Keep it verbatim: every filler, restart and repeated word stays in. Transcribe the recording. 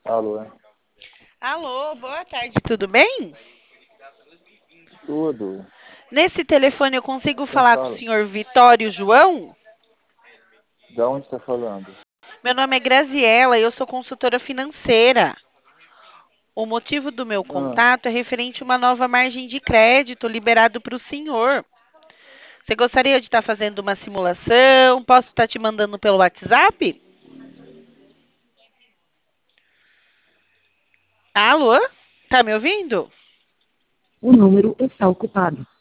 Alô, é? Alô, boa tarde, tudo bem? Tudo. Nesse telefone eu consigo Quem falar com o fala? senhor Vitório João? Da onde está falando? Meu nome é Graziela e eu sou consultora financeira. O motivo do meu Ah, contato é referente a uma nova margem de crédito liberado para o senhor. Você gostaria de estar fazendo uma simulação? Posso estar te mandando pelo WhatsApp? Alô? Tá me ouvindo? O número está ocupado.